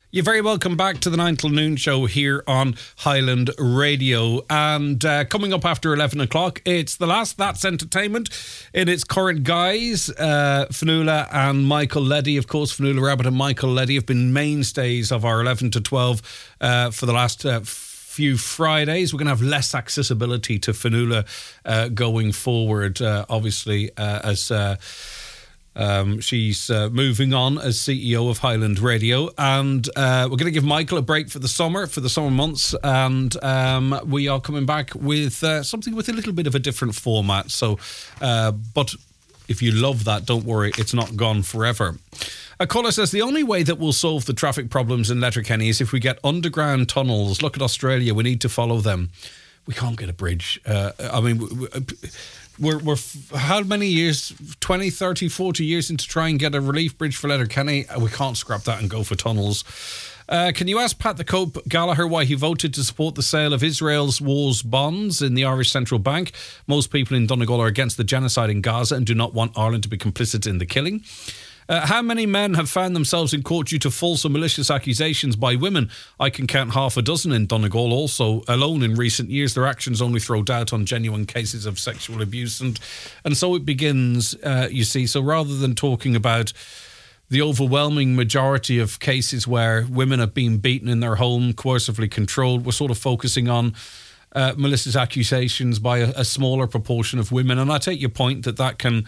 You're very welcome back to the 9 till noon show here on Highland Radio. And coming up after 11 o'clock, it's the last That's Entertainment in its current guise. Fionnuala and Michael Leddy, of course, Fionnuala Rabbit and Michael Leddy have been mainstays of our 11 to 12 for the last few Fridays. We're going to have less accessibility to Fionnuala going forward, obviously, as... she's moving on as CEO of Highland Radio, and we're going to give Michael a break for the summer months, and we are coming back with something with a little bit of a different format. So, but if you love that, don't worry, it's not gone forever. A caller says the only way that we'll solve the traffic problems in Letterkenny is if we get underground tunnels. Look at Australia, we need to follow them. We can't get a bridge. We're how many years, 20, 30, 40 years into trying to get a relief bridge for Letterkenny? We can't scrap that and go for tunnels. Can you ask Pat the Cope Gallagher why he voted to support the sale of Israel's war's bonds in the Irish Central Bank? Most people in Donegal are against the genocide in Gaza and do not want Ireland to be complicit in the killing. How many men have found themselves in court due to false or malicious accusations by women? I can count half a dozen in Donegal. Also, alone in recent years, their actions only throw doubt on genuine cases of sexual abuse. And so it begins, you see. So rather than talking about the overwhelming majority of cases where women have been beaten in their home, coercively controlled, we're sort of focusing on malicious accusations by a smaller proportion of women. And I take your point that can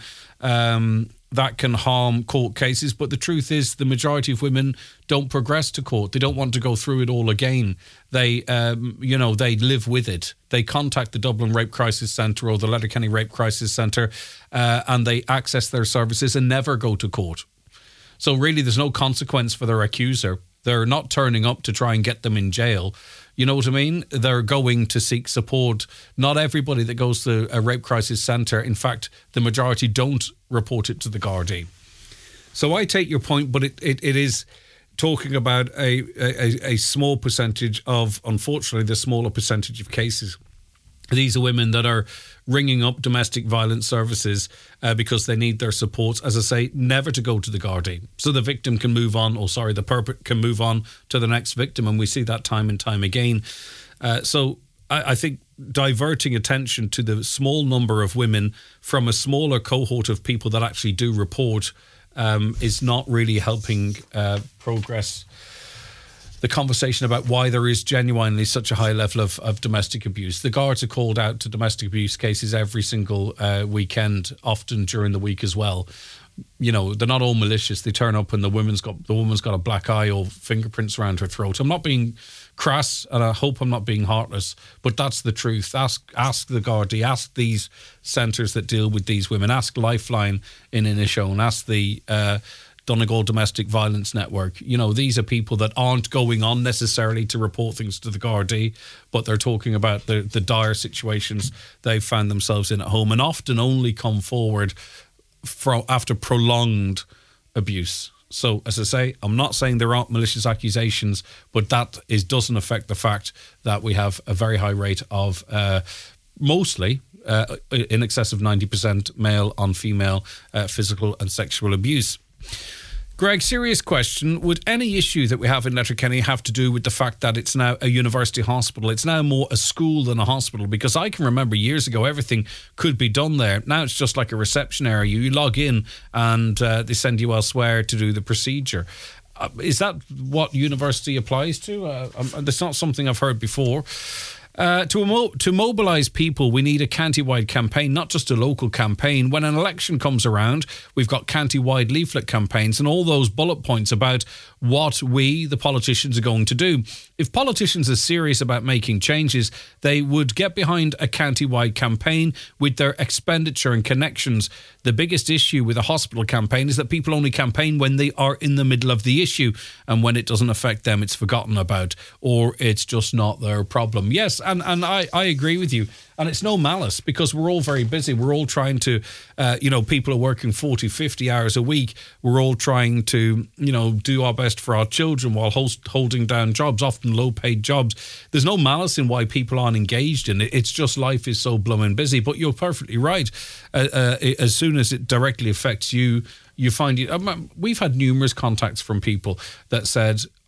harm court cases, but the truth is the majority of women don't progress to court. They don't want to go through it all again. They, they live with it. They contact the Dublin Rape Crisis Centre or the Letterkenny Rape Crisis Centre and they access their services and never go to court. So really there's no consequence for their accuser. They're not turning up to try and get them in jail. You know what I mean? They're going to seek support. Not everybody that goes to a rape crisis centre, in fact, the majority don't report it to the Gardaí. So I take your point, but it is talking about a small percentage of, unfortunately, the smaller percentage of cases. These are women that are ringing up domestic violence services because they need their support, as I say, never to go to the Gardaí. So the victim can move on, the perpetrator can move on to the next victim, and we see that time and time again. So I think diverting attention to the small number of women from a smaller cohort of people that actually do report is not really helping progress the conversation about why there is genuinely such a high level of domestic abuse. The Guards are called out to domestic abuse cases every single weekend, often during the week as well. You know, they're not all malicious. They turn up and the woman's got a black eye or fingerprints around her throat. I'm not being crass, and I hope I'm not being heartless, but that's the truth. Ask the Gardaí, ask these centres that deal with these women, ask Lifeline in Inishowen, ask the Donegal Domestic Violence Network. You know, these are people that aren't going on necessarily to report things to the Gardaí, but they're talking about the dire situations they've found themselves in at home, and often only come forward after prolonged abuse. So, as I say, I'm not saying there aren't malicious accusations, but that doesn't affect the fact that we have a very high rate of mostly in excess of 90% male on female physical and sexual abuse. Greg, serious question. Would any issue that we have in Letterkenny have to do with the fact that it's now a university hospital? It's now more a school than a hospital, because I can remember years ago everything could be done there. Now it's just like a reception area. You log in and they send you elsewhere to do the procedure. Is that what university applies to? That's not something I've heard before. To mobilise people, we need a county-wide campaign, not just a local campaign. When an election comes around, we've got county-wide leaflet campaigns and all those bullet points about what we, the politicians, are going to do. If politicians are serious about making changes, they would get behind a county-wide campaign with their expenditure and connections. The biggest issue with a hospital campaign is that people only campaign when they are in the middle of the issue, and when it doesn't affect them, it's forgotten about, or it's just not their problem. Yes, and I agree with you. And it's no malice, because we're all very busy. We're all trying to, people are working 40, 50 hours a week. We're all trying to, do our best for our children while holding down jobs, often low-paid jobs. There's no malice in why people aren't engaged in it. It's just life is so blooming busy. But you're perfectly right. As soon as it directly affects you, you find it. We've had numerous contacts from people that said,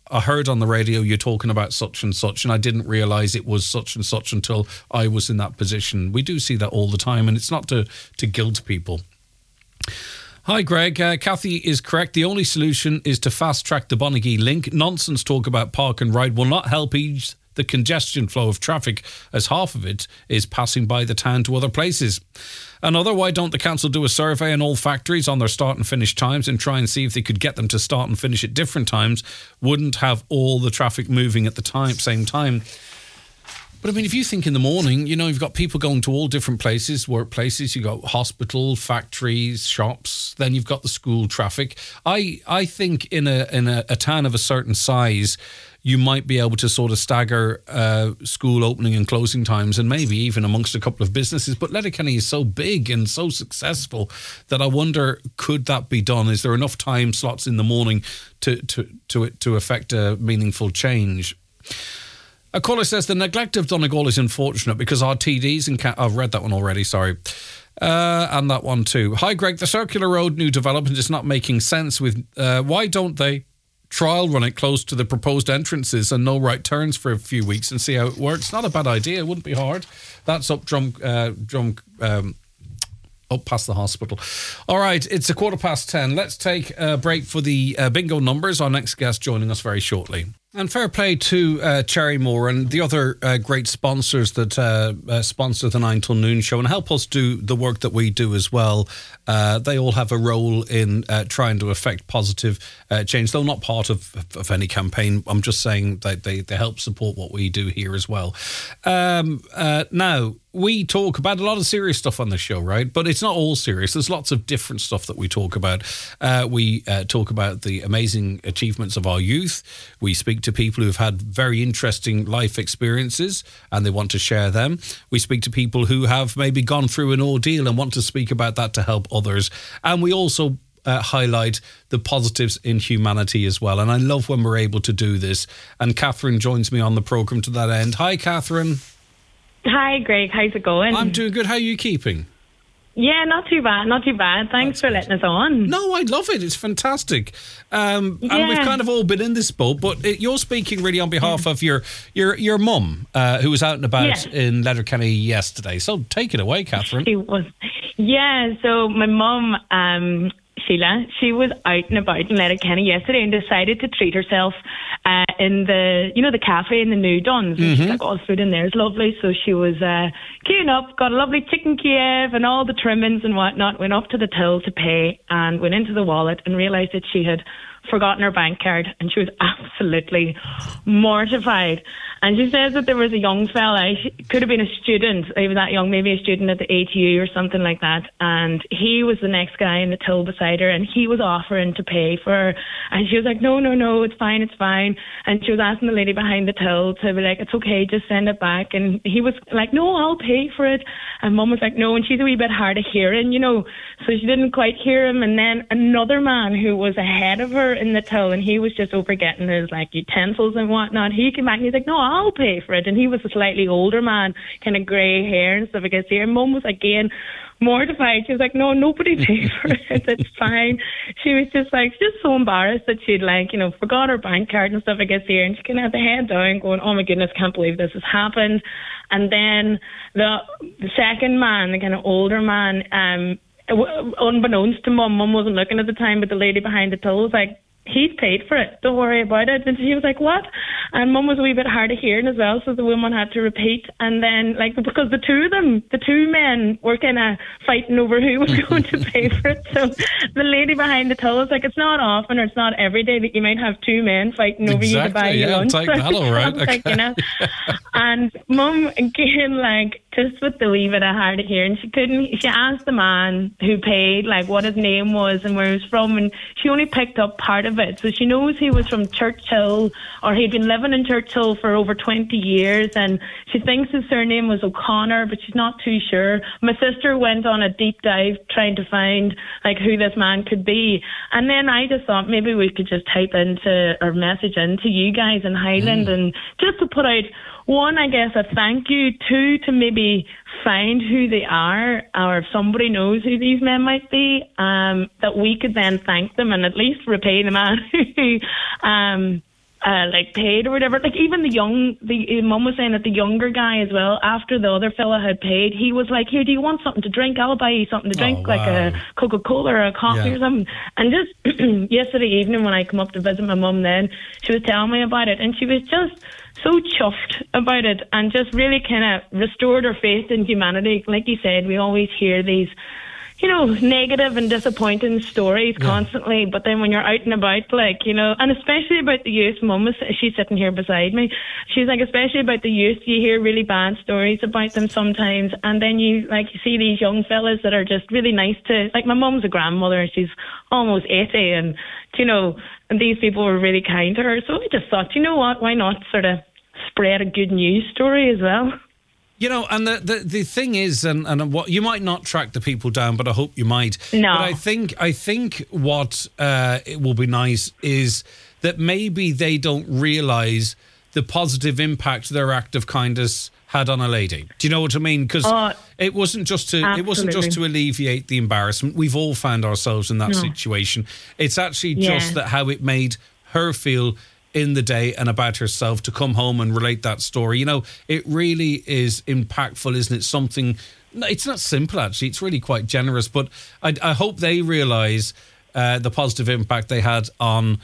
I heard on the radio you're talking about such and such, and I didn't realise it was such and such until I was in that position. We do see that all the time, and it's not to guilt people. Hi, Greg. Kathy is correct. The only solution is to fast-track the Bonagee link. Nonsense talk about park and ride will not help ease the congestion flow of traffic, as half of it is passing by the town to other places. Another, why don't the council do a survey on all factories on their start and finish times and try and see if they could get them to start and finish at different times? Wouldn't have all the traffic moving at the same time. But I mean, if you think in the morning, you know, you've got people going to all different places, workplaces, you've got hospital, factories, shops, then you've got the school traffic. I think in a town of a certain size, you might be able to sort of stagger school opening and closing times, and maybe even amongst a couple of businesses. But Letterkenny is so big and so successful that I wonder, could that be done? Is there enough time slots in the morning to affect a meaningful change? A caller says the neglect of Donegal is unfortunate because our TDs and I've read that one already, sorry. And that one too. Hi, Greg. The Circular Road new development is not making sense. With why don't they trial run it close to the proposed entrances and no right turns for a few weeks and see how it works? Not a bad idea. It wouldn't be hard. That's up up past the hospital. All right, it's 10:15. Let's take a break for the bingo numbers. Our next guest joining us very shortly. And fair play to Cherrymore and the other great sponsors that sponsor the 9 till noon show and help us do the work that we do as well. They all have a role in trying to affect positive change, though not part of any campaign. I'm just saying that they help support what we do here as well. Now, we talk about a lot of serious stuff on this show, right? But it's not all serious. There's lots of different stuff that we talk about. We talk about the amazing achievements of our youth. We speak to people who've had very interesting life experiences and they want to share them. We speak to people who have maybe gone through an ordeal and want to speak about that to help others. And we also highlight the positives in humanity as well. And I love when we're able to do this. And Catherine joins me on the programme to that end. Hi, Catherine. Hi, Greg. How's it going? I'm doing good. How are you keeping? Yeah, not too bad, not too bad. Thanks for letting us on. No, I love it. It's fantastic. And we've kind of all been in this boat, but you're speaking really on behalf of your mum, who was out and about in Letterkenny yesterday. So take it away, Catherine. She was. Yeah, so my mum, Sheila, she was out and about in Letterkenny yesterday and decided to treat herself in the cafe in the New Duns. And she's like, oh, the food in there is lovely. So she was queuing up, got a lovely chicken Kiev and all the trimmings and whatnot, went up to the till to pay and went into the wallet and realised that she had forgotten her bank card, and she was absolutely mortified. And she says that there was a young fella, he could have been a student, he was that young, maybe a student at the ATU or something like that, and he was the next guy in the till beside her, and he was offering to pay for her, and she was like, no, it's fine. And she was asking the lady behind the till to be like, it's okay, just send it back. And he was like, no, I'll pay for it. And mum was like, no, and she's a wee bit hard of hearing, so she didn't quite hear him. And then another man who was ahead of her in the till, and he was just over getting his utensils and whatnot, he came back and he's like, no, I'll pay for it. And he was a slightly older man, kind of grey hair and stuff, I guess. Here, mum was again mortified. She was like, no, nobody paid for it, it's fine. She was just so embarrassed that she'd forgot her bank card and stuff, I guess, here, and she kind of had the head down going, oh my goodness, can't believe this has happened. And then the second man, the kind of older man, unbeknownst to mum wasn't looking at the time, but the lady behind the till was like, he's paid for it, don't worry about it. And she was like, what? And mum was a wee bit hard of hearing as well, so the woman had to repeat. And then, because the two men were kind of fighting over who was going to pay for it. So the lady behind the till was like, it's not often, or it's not every day that you might have two men fighting over you to buy your lunch. Take that, all right. Okay. And mum, again, just with the wee bit of hard of hearing, she asked the man who paid, what his name was and where he was from, and she only picked up part of it. So she knows he was from Churchill, or he'd been living in Churchill for over 20 years, and she thinks his surname was O'Connor, but she's not too sure. My sister went on a deep dive trying to find who this man could be, and then I just thought maybe we could just type into or message into you guys in Highland and just to put out, one, I guess, a thank you. Two, to maybe find who they are, or if somebody knows who these men might be, that we could then thank them and at least repay the man who like paid or whatever. Like even the mum was saying that the younger guy as well, after the other fella had paid, he was like, "Here, do you want something to drink? I'll buy you something to drink, like a Coca-Cola or a coffee or something." And just yesterday evening when I come up to visit my mum, then she was telling me about it, and she was just so chuffed about it, and just really kind of restored her faith in humanity. Like you said, we always hear these, you know, negative and disappointing stories constantly, but then when you're out and about, like, you know, and especially about the youth, Mum, she's sitting here beside me, she's like, especially about the youth, you hear really bad stories about them sometimes, and then you see these young fellas that are just really nice to, like, my mum's a grandmother and she's almost 80, and, you know, and these people were really kind to her, so I just thought, you know what, why not sort of spread a good news story as well. You know, and the thing is, and what you might not track the people down, but I hope you might. No. But I think what it will be nice is that maybe they don't realise the positive impact their act of kindness had on a lady. Do you know what I mean? Because it wasn't just to alleviate the embarrassment. We've all found ourselves in that situation. It's actually just that how it made her feel in the day and about herself, to come home and relate that story. You know, it really is impactful, isn't it? Something, it's not simple actually, it's really quite generous, but I hope they realise the positive impact they had on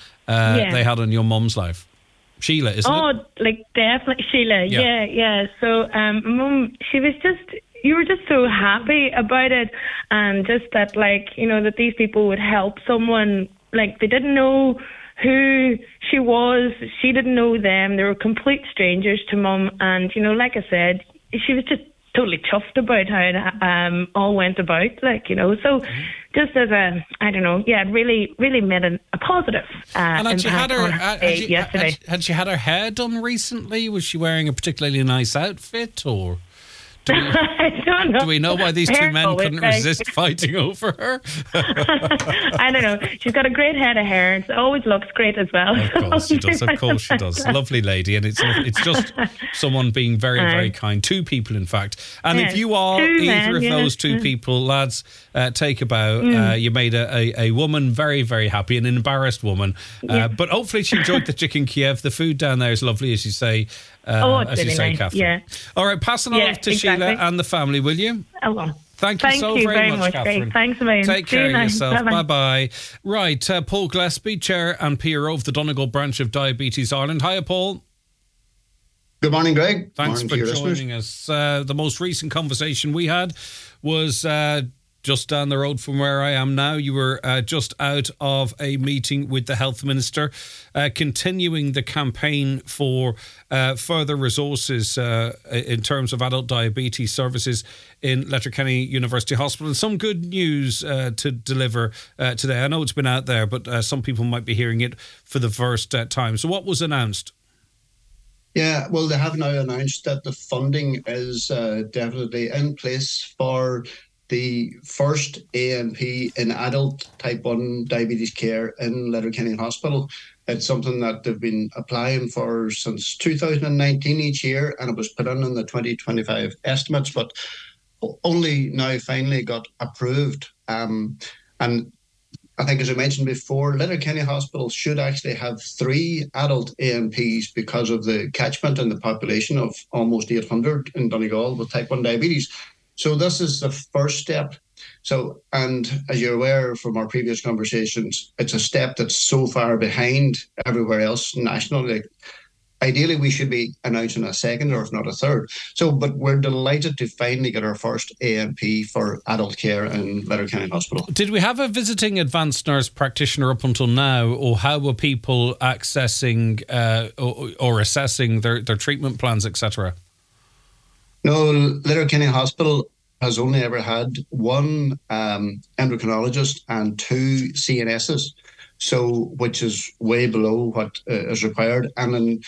your mum's life. Sheila, isn't it? Oh, like definitely Sheila, yeah. So Mum, she was just, you were just so happy about it, and just that, like, you know, that these people would help someone, like they didn't know who she was, she didn't know them, they were complete strangers to Mum, and, you know, like I said, she was just totally chuffed about how it all went about, like, you know, so just as a, I don't know, it really made a positive impact on her yesterday. Had she had her hair done recently? Was she wearing a particularly nice outfit, or... I don't know. Do we know why these two men couldn't resist fighting over her? I don't know. She's got a great head of hair. It always looks great as well. Of course she does. Of course she does. Lovely lady. And it's just someone being very, very kind. Two people, in fact. And if you are either of those two people, lads, take a bow. You made a woman very, very happy, an embarrassed woman. But hopefully she enjoyed the chicken Kiev. The food down there is lovely, as you say. It's really nice. Catherine. Yeah. All right, pass it on off to Sheila and the family, will you? I will. Thank you so very much, Catherine. Great. Thanks a million. Take care of yourself. Bye-bye. Right, Paul Gillespie, Chair and PRO of the Donegal branch of Diabetes Ireland. Hiya, Paul. Good morning, Greg. Thanks for joining us. The most recent conversation we had was just down the road from where I am now. You were just out of a meeting with the Health Minister, continuing the campaign for further resources in terms of adult diabetes services in Letterkenny University Hospital. And some good news to deliver today. I know it's been out there, but some people might be hearing it for the first time. So what was announced? Yeah, well, they have now announced that the funding is definitely in place for the first A&P in adult type 1 diabetes care in Letterkenny Hospital. It's something that they've been applying for since 2019 each year, and it was put in the 2025 estimates, but only now finally got approved. And I think, as I mentioned before, Letterkenny Hospital should actually have 3 adult A&Ps because of the catchment and the population of almost 800 in Donegal with type 1 diabetes. So this is the first step. So, and as you're aware from our previous conversations, it's a step that's so far behind everywhere else nationally. Ideally, we should be announcing a second, or if not a third. So, but we're delighted to finally get our first A&P for adult care in Letterkenny Hospital. Did we have a visiting advanced nurse practitioner up until now, or how were people accessing or assessing their treatment plans, etc.? No, Letterkenny Hospital has only ever had 1 endocrinologist and 2 CNSs, so which is way below what is required. And in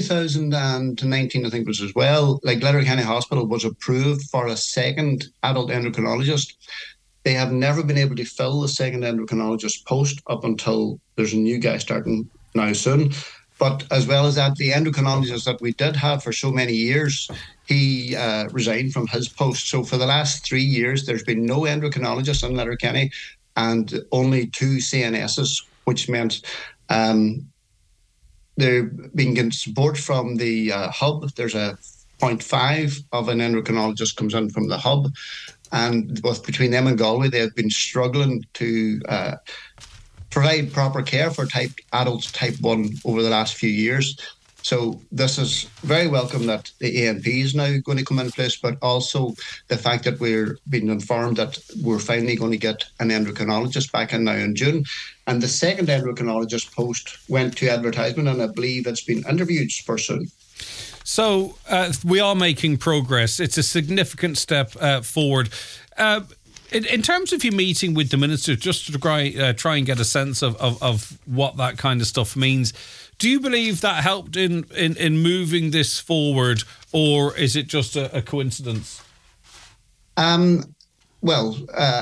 2019, I think it was as well, like Letterkenny Hospital was approved for a second adult endocrinologist. They have never been able to fill the second endocrinologist post up until there's a new guy starting now soon. But as well as that, the endocrinologist that we did have for so many years, he resigned from his post. So for the last 3 years, there's been no endocrinologist in Letterkenny and only 2 CNSs, which meant they're being getting support from the hub. There's a 0.5 of an endocrinologist comes in from the hub, and both between them and Galway, they have been struggling to provide proper care for adults type 1 over the last few years. So this is very welcome that the ANP is now going to come in place, but also the fact that we're being informed that we're finally going to get an endocrinologist back in now in June. And the second endocrinologist post went to advertisement, and I believe it's been interviewed for soon. So we are making progress. It's a significant step forward. In terms of your meeting with the minister, just to try and get a sense of what that kind of stuff means, do you believe that helped in moving this forward, or is it just a coincidence? Well,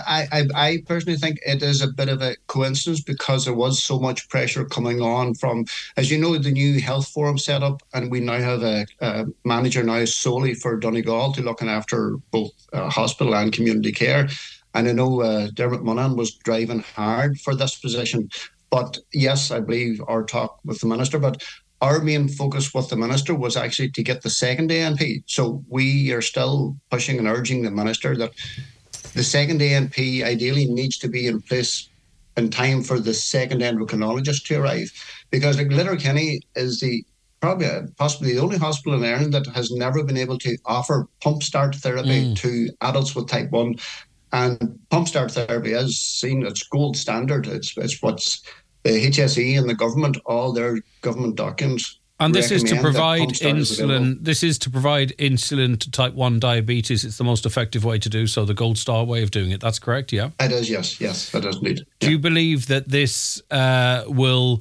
I personally think it is a bit of a coincidence because there was so much pressure coming on from, as you know, the new health forum set up, and we now have a manager now solely for Donegal to looking after both hospital and community care. And I know Dermot Monaghan was driving hard for this position. But yes, I believe our talk with the minister, but our main focus with the minister was actually to get the second ANP. So we are still pushing and urging the minister that the second ANP ideally needs to be in place in time for the second endocrinologist to arrive. Because like Letterkenny is possibly the only hospital in Ireland that has never been able to offer pump start therapy to adults with type 1. And pump start therapy is seen as gold standard. It's what's the HSE and the government, all their government documents. And this is to provide insulin. This is to provide insulin to type 1 diabetes. It's the most effective way to do so, the gold star way of doing it. That's correct, yeah? It is, yes, it is indeed. Do you believe that this will,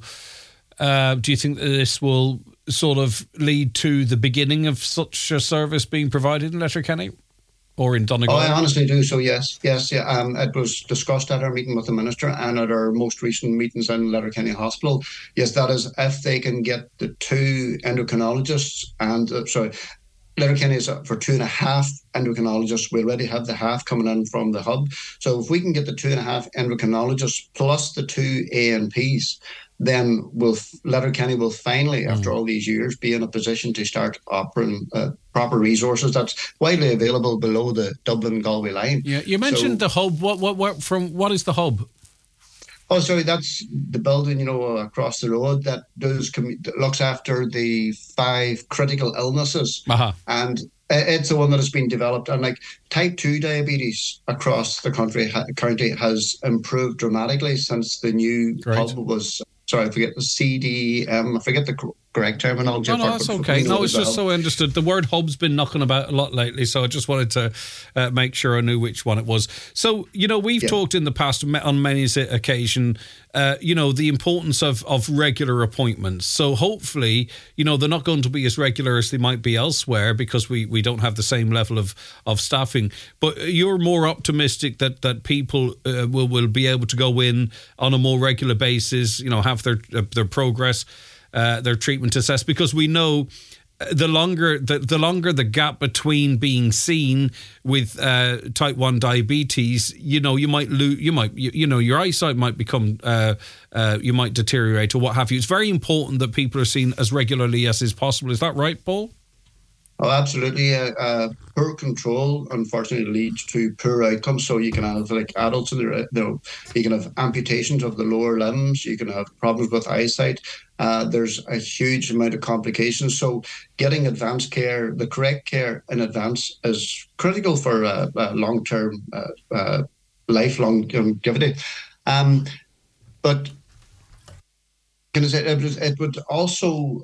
do you think that this will sort of lead to the beginning of such a service being provided in Letterkenny? Or in Donegal? Oh, I honestly do. So yes. It was discussed at our meeting with the minister and at our most recent meetings in Letterkenny Hospital. Yes, that is if they can get the two endocrinologists and Letterkenny is for 2.5 endocrinologists. We already have the half coming in from the hub. So if we can get the 2.5 endocrinologists plus the 2 ANPs, then Letterkenny will finally, after all these years, be in a position to start offering proper resources that's widely available below the Dublin-Galway line. Yeah, you mentioned the hub. What is the hub? Oh, sorry, that's the building, across the road that looks after the 5 critical illnesses. Uh-huh. And it's the one that has been developed. And like type 2 diabetes across the country currently has improved dramatically since the new hub was... Sorry, I forget the CDM. I forget the correct terminology. No, that's okay. No, it's just so understood. The word hub's been knocking about a lot lately, so I just wanted to make sure I knew which one it was. So, we've talked in the past on many occasion, the importance of regular appointments. So hopefully, they're not going to be as regular as they might be elsewhere because we don't have the same level of staffing. But you're more optimistic that people will be able to go in on a more regular basis, have their progress, their treatment assessed, because we know the longer the gap between being seen with type 1 diabetes, you might lose, your eyesight might become, you might deteriorate or what have you. It's very important that people are seen as regularly as is possible. Is that right, Paul? Oh, absolutely. Poor control, unfortunately, leads to poor outcomes. So you can have adults, you can have amputations of the lower limbs. You can have problems with eyesight. There's a huge amount of complications. So getting advanced care, the correct care in advance, is critical for long-term, lifelong longevity. But can I say it would also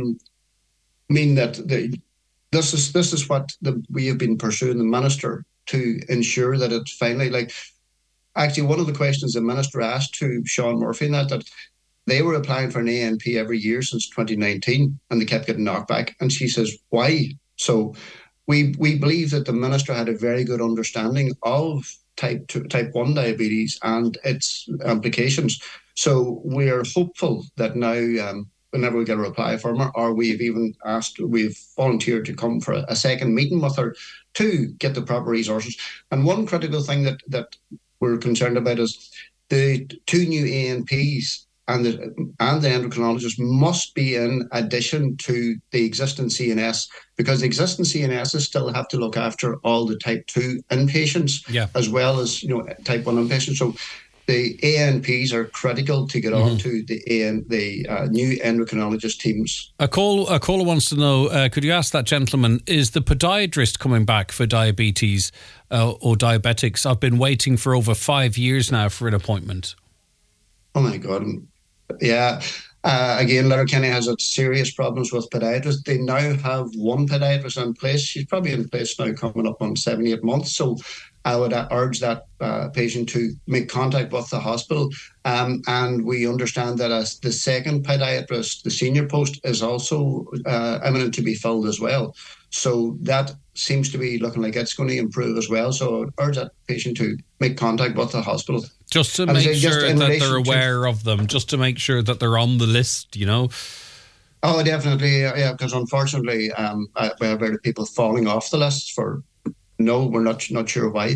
mean that this is what we have been pursuing the minister to ensure that it finally, actually one of the questions the minister asked to Sean Murphy that they were applying for an ANP every year since 2019 and they kept getting knocked back. And she says, why? So we believe that the minister had a very good understanding of type 1 diabetes and its implications. So we're hopeful that now, whenever we get a reply from her, or we've volunteered to come for a second meeting with her to get the proper resources. And one critical thing that we're concerned about is the 2 new ANPs and the endocrinologist must be in addition to the existing CNS, because the existing CNSs still have to look after all the type 2 inpatients, as well as type 1 inpatients. So the ANPs are critical to get on to the new endocrinologist teams. A caller wants to know, could you ask that gentleman, is the podiatrist coming back for diabetes or diabetics? I've been waiting for over 5 years now for an appointment. Oh my God. Yeah. Again, Letterkenny has had serious problems with podiatrists. They now have one podiatrist in place. She's probably in place now coming up on 7-8 months. So I would urge that patient to make contact with the hospital. And we understand that as the second podiatrist, the senior post is also imminent to be filled as well. So that seems to be looking like it's going to improve as well. So I would urge that patient to make contact with the hospital. Just to make sure that they're aware of them, just to make sure that they're on the list, Oh, definitely, yeah, because unfortunately we have very people falling off the list for we're not sure why.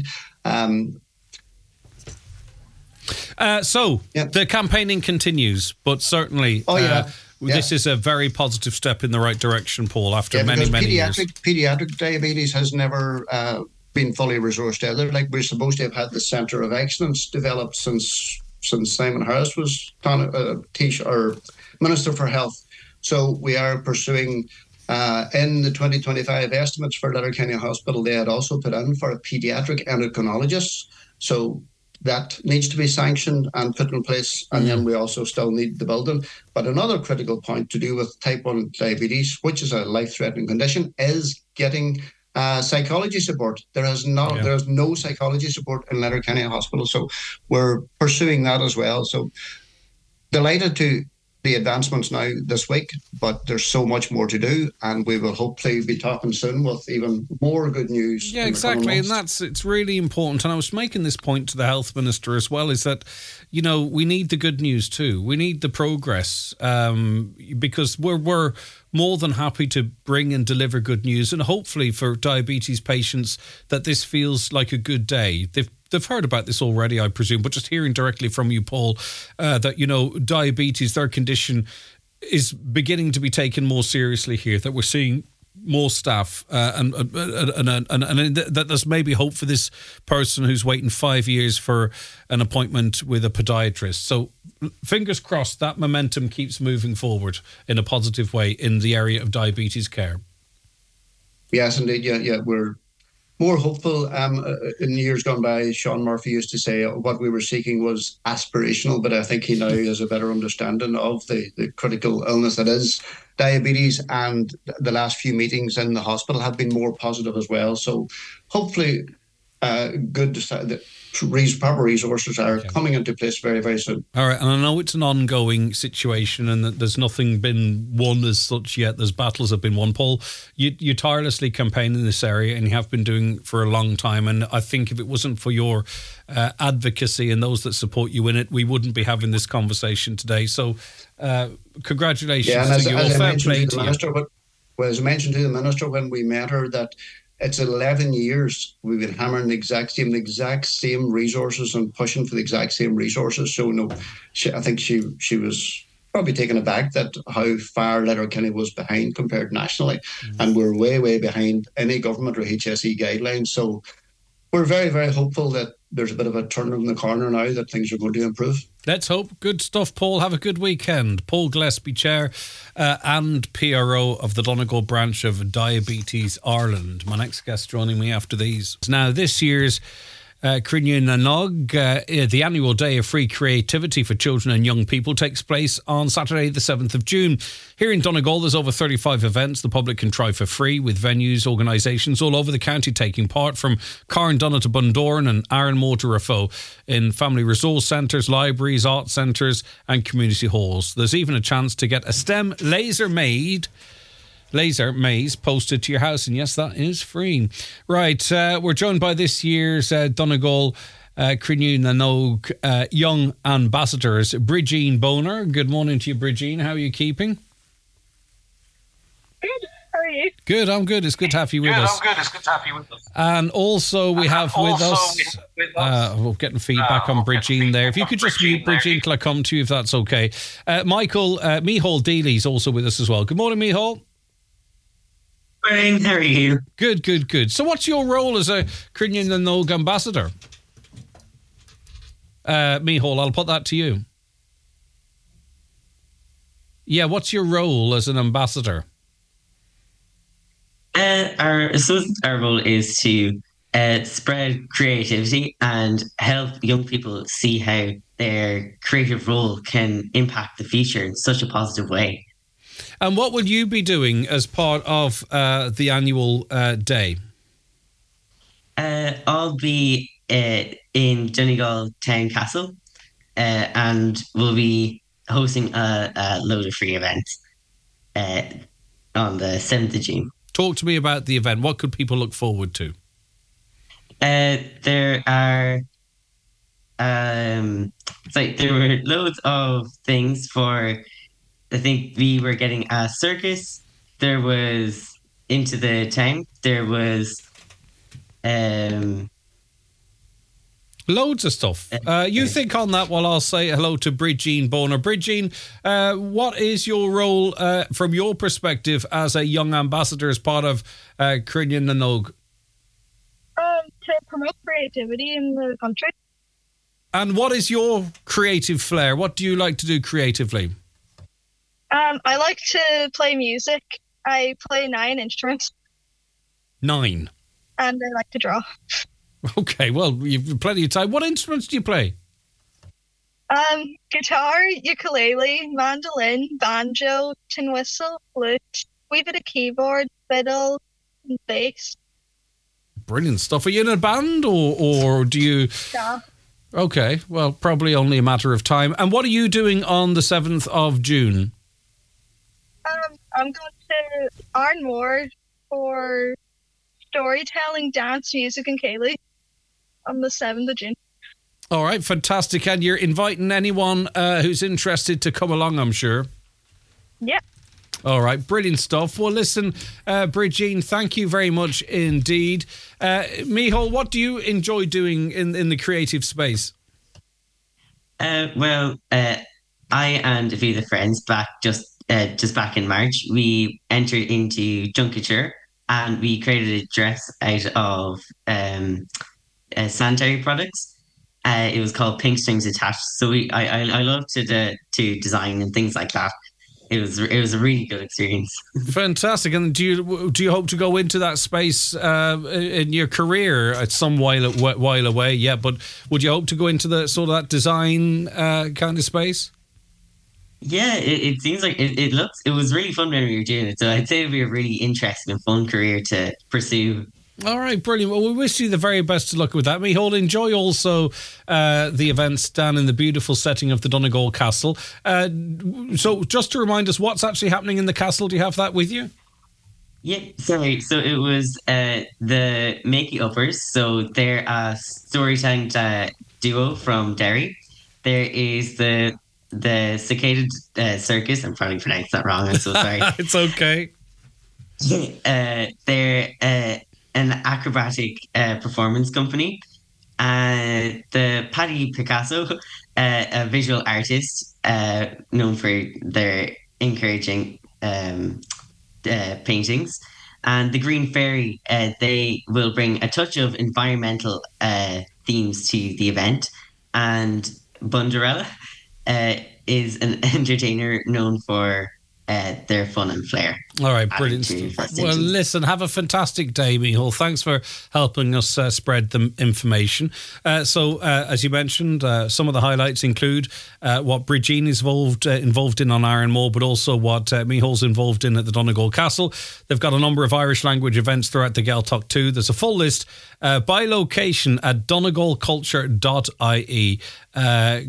The campaigning continues, but certainly this is a very positive step in the right direction, Paul, after many years. Pediatric diabetes has never been fully resourced either. Like, we're supposed to have had the Centre of Excellence developed since Simon Harris was Minister for Health. So we are pursuing in the 2025 estimates for Letterkenny Hospital, they had also put in for a paediatric endocrinologist. So that needs to be sanctioned and put in place. And then we also still need the building. But another critical point to do with type 1 diabetes, which is a life-threatening condition, is getting psychology support. There's no psychology support in Letterkenny Hospital. So we're pursuing that as well. So delighted to the advancements now this week, but there's so much more to do, and we will hopefully be talking soon with even more good news. Yeah, exactly, and it's really important. And I was making this point to the health minister as well, is that we need the good news too. We need the progress, because we're more than happy to bring and deliver good news, and hopefully for diabetes patients that this feels like a good day. They've heard about this already, I presume, but just hearing directly from you, Paul, that, diabetes, their condition, is beginning to be taken more seriously here, that we're seeing more staff and that there's maybe hope for this person who's waiting 5 years for an appointment with a podiatrist. So fingers crossed that momentum keeps moving forward in a positive way in the area of diabetes care. Yes, indeed. Yeah, we're more hopeful. In years gone by, Sean Murphy used to say what we were seeking was aspirational, but I think he now has a better understanding of the critical illness that is diabetes, and the last few meetings in the hospital have been more positive as well. So hopefully proper resources are coming into place very, very soon. All right, and I know it's an ongoing situation and that there's nothing been won as such yet. There's battles have been won. Paul, you tirelessly campaign in this area, and you have been doing for a long time. And I think if it wasn't for your advocacy and those that support you in it, we wouldn't be having this conversation today. So congratulations to you. As I mentioned to the Minister when we met her, that it's 11 years we've been hammering the exact same resources and pushing for the exact same resources. So I think she was probably taken aback that how far Letterkenny was behind compared nationally, and we're way, way behind any government or HSE guidelines. So we're very, very hopeful that there's a bit of a turn in the corner now, that things are going to improve. Let's hope. Good stuff, Paul. Have a good weekend. Paul Gillespie, Chair and PRO of the Donegal branch of Diabetes Ireland. My next guest joining me after these. Now, this year's Crinne na Nog, the annual Day of Free Creativity for Children and Young People, takes place on Saturday the 7th of June. Here in Donegal, there's over 35 events the public can try for free, with venues, organisations all over the county taking part, from Carndonagh to Bundoran and Ironmore to Raphoe, in family resource centres, libraries, art centres and community halls. There's even a chance to get a STEM laser maze posted to your house, and yes, that is free. Right, we're joined by this year's Donegal Crinne na Nog Young Ambassadors, Bridgeen Boner. Good morning to you, Bridgeen. How are you keeping? Good. How are you? Good, I'm good. It's good to have you with us. And also we have with us, we're getting feedback on Bridgeen there. If you could just mute Bridgeen till I come to you, if that's okay. Mihal Deely is also with us as well. Good morning, Mihal. Morning, how are you? Good. So what's your role as a Crinnean na Nóg ambassador? Mihal, I'll put that to you. Yeah, what's your role as an ambassador? Our role is to spread creativity and help young people see how their creative role can impact the future in such a positive way. And what will you be doing as part of the annual day? I'll be in Donegal Town Castle and we'll be hosting a load of free events on the 7th of June. Talk to me about the event. What could people look forward to? There were loads of things for, I think we were getting a circus. There was Into the Town. There was loads of stuff. You think on that while I'll say hello to Bridgeen Boner. Bridgeen, what is your role from your perspective as a young ambassador as part of Crinnean na Nóg? To promote creativity in the country. And what is your creative flair? What do you like to do creatively? I like to play music. I play 9 instruments. 9? And I like to draw. Okay, well, you've plenty of time. What instruments do you play? Guitar, ukulele, mandolin, banjo, tin whistle, flute, wee bit of keyboard, fiddle, and bass. Brilliant stuff. Are you in a band or do you... Yeah. Okay, well, probably only a matter of time. And what are you doing on the 7th of June? I'm going to Ardmore for storytelling, dance, music and Kaylee on the 7th of June. All right, fantastic. And you're inviting anyone who's interested to come along, I'm sure. Yeah. All right, brilliant stuff. Well, listen, Bridgeen, thank you very much indeed. Mihal, what do you enjoy doing in the creative space? I and a few of the friends just back in March, we entered into Junkature and we created a dress out of sanitary products. It was called Pink Strings Attached. So I love to design and things like that. It was a really good experience. Fantastic. And do you hope to go into that space in your career at some while away? Yeah, but would you hope to go into the sort of that design kind of space? Yeah, it seems like it was really fun when we were doing it. So I'd say it'd be a really interesting and fun career to pursue. All right, brilliant. Well, we wish you the very best of luck with that. Mihal, enjoy also the events down in the beautiful setting of the Donegal Castle. So just to remind us, what's actually happening in the castle? Do you have that with you? Yeah, sorry. So it was the Makey Uppers. So they're a storytelling duo from Derry. There is the Cicada Circus. I'm probably pronounced that wrong. I'm so sorry. It's okay. They're an acrobatic performance company. The Paddy Picasso, a visual artist known for their encouraging paintings. And the Green Fairy, they will bring a touch of environmental themes to the event. And Bunderella is an entertainer known for their fun and flair. All right, brilliant. Well, listen, have a fantastic day, Mihal. Thanks for helping us spread the information. So, as you mentioned, some of the highlights include what Bridgeen is involved in on Ardmore, but also what Mihal's involved in at the Donegal Castle. They've got a number of Irish language events throughout the Gaeltacht too. There's a full list by location at donegalculture.ie.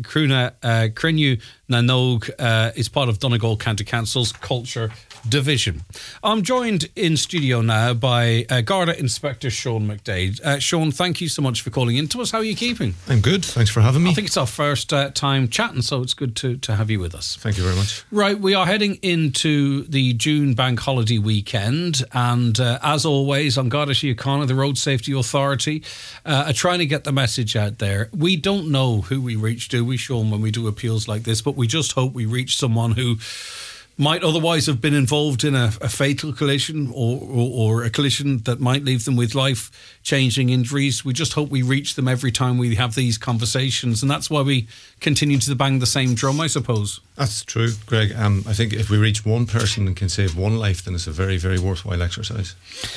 Crinnean na Nóg is part of Donegal County Council's Culture Division. time. I'm joined in studio now by Garda Inspector Sean McDade. Sean, thank you so much for calling in to us. How are you keeping? I'm good. Thanks for having me. I think it's our first time chatting, so it's good to have you with us. Thank you very much. Right, we are heading into the June bank holiday weekend, and as always, on Garda Síochána, the Road Safety Authority, are trying to get the message out there. We don't know who we reach, do we, Sean, when we do appeals like this, but we just hope we reach someone who might otherwise have been involved in a fatal collision or a collision that might leave them with life-changing injuries. We just hope we reach them every time we have these conversations, and that's why we continue to bang the same drum, I suppose. That's true, Greg. I think if we reach one person and can save one life, then it's a very, very worthwhile exercise.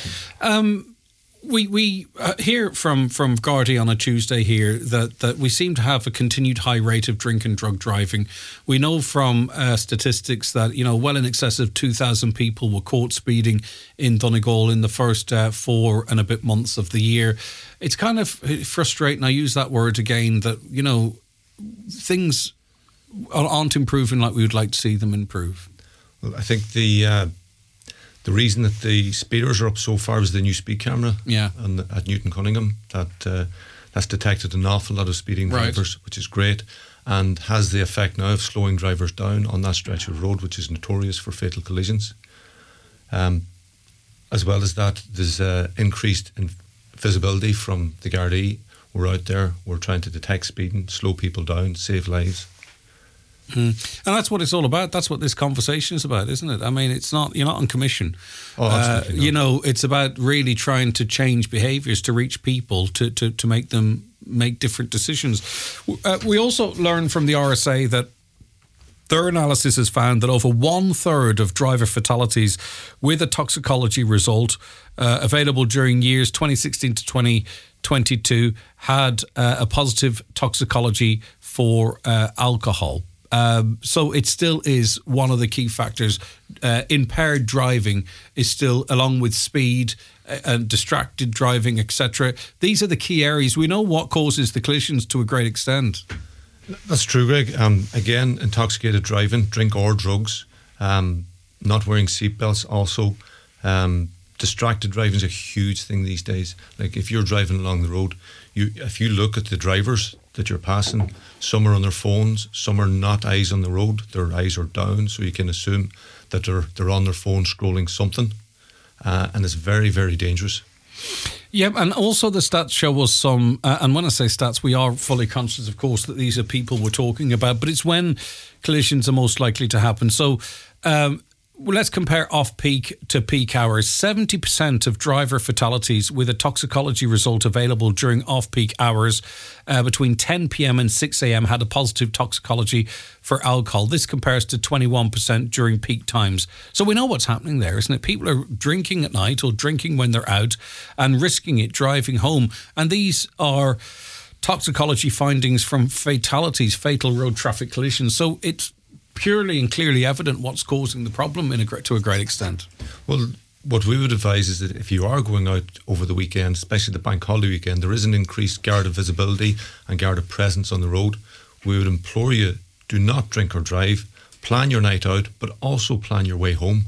We hear from Gardaí on a Tuesday here that we seem to have a continued high rate of drink and drug driving. We know from statistics that, well in excess of 2,000 people were caught speeding in Donegal in the first 4 and a bit months of the year. It's kind of frustrating, I use that word again, that, things aren't improving like we would like to see them improve. Well, I think the reason that the speeders are up so far is the new speed camera at Newton Cunningham that's detected an awful lot of speeding drivers, which is great, and has the effect now of slowing drivers down on that stretch of road, which is notorious for fatal collisions. As well as that, there's increased in visibility from the Gardaí. We're out there, we're trying to detect speeding, slow people down, save lives. And that's what it's all about. That's what this conversation is about, isn't it? I mean, you're not on commission. Oh, absolutely not. It's about really trying to change behaviours to reach people to make them make different decisions. We also learned from the RSA that their analysis has found that over 1/3 of driver fatalities with a toxicology result available during years 2016 to 2022 had a positive toxicology for alcohol. So it still is one of the key factors. Impaired driving is still, along with speed and distracted driving, etc. These are the key areas. We know what causes the collisions to a great extent. That's true, Greg. Again, intoxicated driving, drink or drugs, not wearing seatbelts also. Distracted driving is a huge thing these days. Like if you're driving along the road, if you look at the drivers that you're passing, some are on their phones, some are not eyes on the road, their eyes are down, so you can assume that they're on their phone scrolling something, and it's very, very dangerous. Yeah, and also the stats show us some, and when I say stats, we are fully conscious, of course, that these are people we're talking about, but it's when collisions are most likely to happen. So let's compare off-peak to peak hours. 70% of driver fatalities with a toxicology result available during off-peak hours between 10 p.m. and 6 a.m. had a positive toxicology for alcohol. This compares to 21% during peak times. So we know what's happening there, isn't it? People are drinking at night or drinking when they're out and risking it driving home. And these are toxicology findings from fatalities, fatal road traffic collisions. So it's purely and clearly evident what's causing the problem to a great extent. Well, what we would advise is that if you are going out over the weekend, especially the bank holiday weekend, there is an increased Garda visibility and Garda presence on the road. We would implore you, do not drink or drive. Plan your night out, but also plan your way home.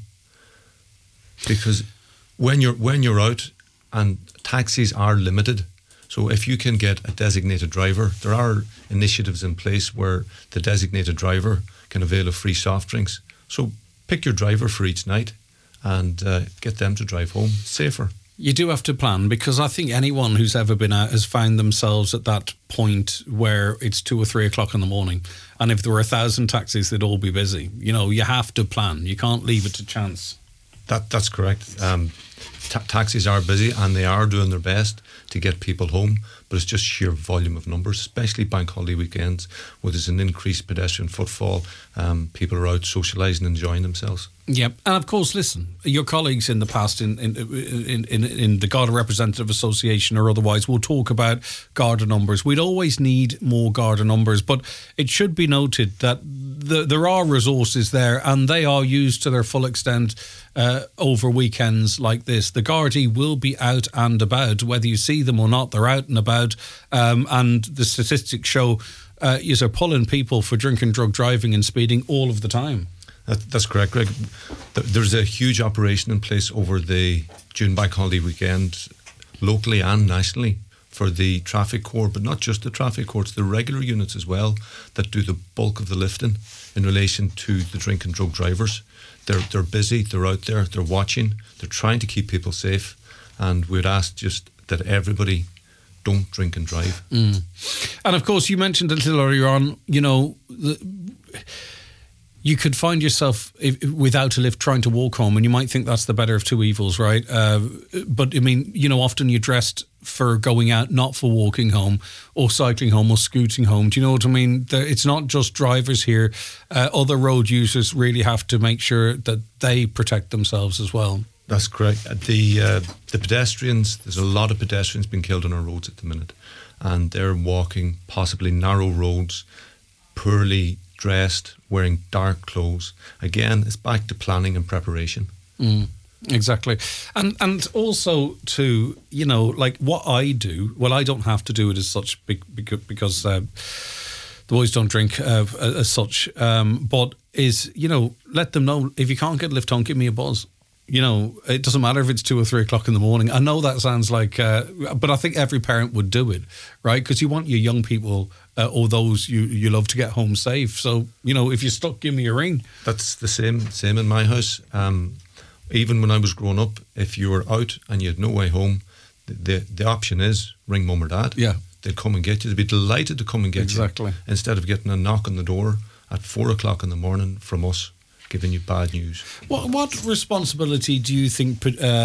Because when you're out, and taxis are limited, so if you can get a designated driver, there are initiatives in place where the designated driver can avail of free soft drinks. So pick your driver for each night and get them to drive home safer. You do have to plan, because I think anyone who's ever been out has found themselves at that point where it's 2 or 3 o'clock in the morning. And if there were 1,000 taxis, they'd all be busy. You have to plan. You can't leave it to chance. That's correct. Taxis are busy and they are doing their best to get people home, but it's just sheer volume of numbers, especially bank holiday weekends where there's an increased pedestrian footfall. People are out socialising, enjoying themselves. Yep, and of course, listen, your colleagues in the past in the Garda Representative Association or otherwise will talk about Garda numbers. We'd always need more Garda numbers, but it should be noted that there are resources there and they are used to their full extent over weekends like this. The Gardaí will be out and about, whether you see them or not. They're out and about, and the statistics show you're pulling people for drinking, drug driving and speeding all of the time. That's correct, Greg. There's a huge operation in place over the June Bank Holiday weekend, locally and nationally, for the traffic corps, but not just the traffic corps, the regular units as well, that do the bulk of the lifting in relation to the drink and drug drivers. They're busy, they're out there, they're watching, they're trying to keep people safe, and we'd ask just that everybody don't drink and drive. And of course, you mentioned a little earlier on, you could find yourself without a lift trying to walk home, and you might think that's the better of two evils, right? But I mean, often you're dressed for going out, not for walking home or cycling home or scooting home. Do you know what I mean? It's not just drivers here. Other road users really have to make sure that they protect themselves as well. That's correct. The pedestrians, there's a lot of pedestrians being killed on our roads at the minute, and they're walking possibly narrow roads, poorly dressed, wearing dark clothes. Again, it's back to planning and preparation. Exactly. And also to, like what I do, well, I don't have to do it as such because the boys don't drink as such, but is, let them know, if you can't get a lift home, give me a buzz. It doesn't matter if it's 2 or 3 o'clock in the morning. I know that sounds like, but I think every parent would do it, right? Because you want your young people or those you love to get home safe. So, if you're stuck, give me a ring. That's the same in my house. Even when I was growing up, if you were out and you had no way home, the option is ring mum or dad. Yeah. They'd come and get you. They'd be delighted to come and get Exactly. you. Instead of getting a knock on the door at 4 o'clock in the morning from us, giving you bad news. What responsibility do you think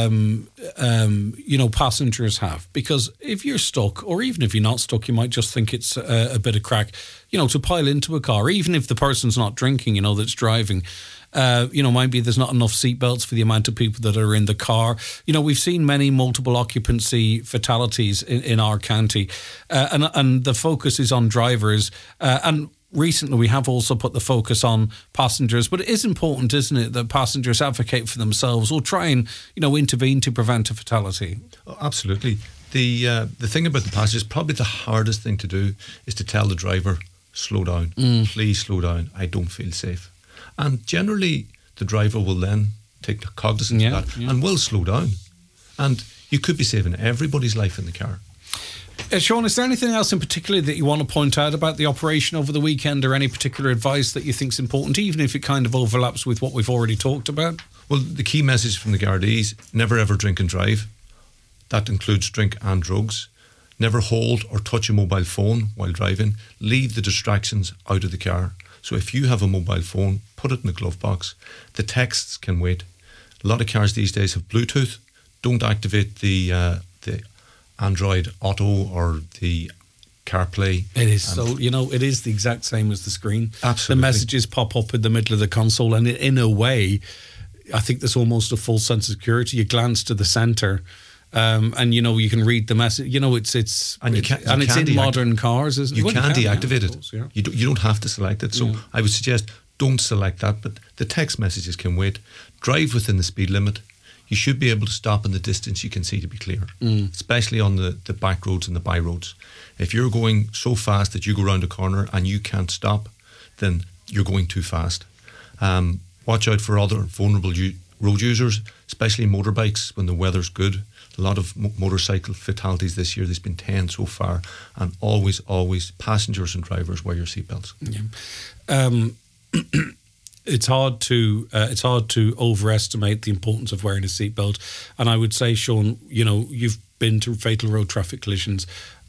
passengers have? Because if you're stuck, or even if you're not stuck, you might just think it's a bit of crack, to pile into a car, even if the person's not drinking, that's driving. Maybe there's not enough seatbelts for the amount of people that are in the car. We've seen many multiple occupancy fatalities in our county, and the focus is on drivers. And recently we have also put the focus on passengers, but it is important, isn't it, that passengers advocate for themselves or try and, intervene to prevent a fatality? Oh, absolutely. The thing about the passengers, probably the hardest thing to do is to tell the driver, slow down, please slow down, I don't feel safe. And generally, the driver will then take cognizance of that and will slow down. And you could be saving everybody's life in the car. Sean, is there anything else in particular that you want to point out about the operation over the weekend, or any particular advice that you think is important, even if it kind of overlaps with what we've already talked about? Well, the key message from the Gardaís: never ever drink and drive. That includes drink and drugs. Never hold or touch a mobile phone while driving. Leave the distractions out of the car. So if you have a mobile phone, put it in the glove box. The texts can wait. A lot of cars these days have Bluetooth. Don't activate the Android Auto or the CarPlay. It is it is the exact same as the screen. Absolutely. The messages pop up in the middle of the console, and in a way, I think there's almost a full sense of security. You glance to the centre, and you can read the message. It's in modern cars, isn't it? You can deactivate it. Course, yeah. You don't have to select it. So I would suggest don't select that. But the text messages can wait. Drive within the speed limit. You should be able to stop in the distance you can see to be clear, especially on the back roads and the by roads. If you're going so fast that you go around a corner and you can't stop, then you're going too fast. Watch out for other vulnerable road users, especially motorbikes when the weather's good. A lot of motorcycle fatalities this year. There's been 10 so far. And always, passengers and drivers, wear your seatbelts. Yeah. It's hard to overestimate the importance of wearing a seatbelt. And I would say, Sean, you've been to fatal road traffic collisions,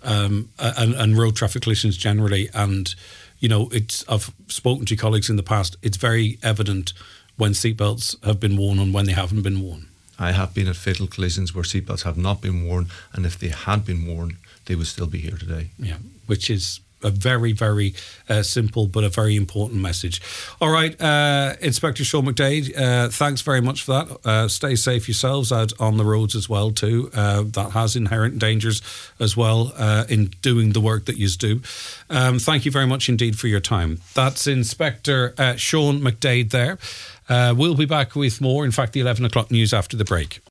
and road traffic collisions generally. And, I've spoken to colleagues in the past. It's very evident when seatbelts have been worn and when they haven't been worn. I have been at fatal collisions where seatbelts have not been worn, and if they had been worn, they would still be here today. Yeah, which is a very, very simple but a very important message. All right, Inspector Sean McDade, thanks very much for that. Stay safe yourselves out on the roads as well too. That has inherent dangers as well in doing the work that you do. Thank you very much indeed for your time. That's Inspector Sean McDade there. We'll be back with more. In fact, the 11 o'clock news after the break.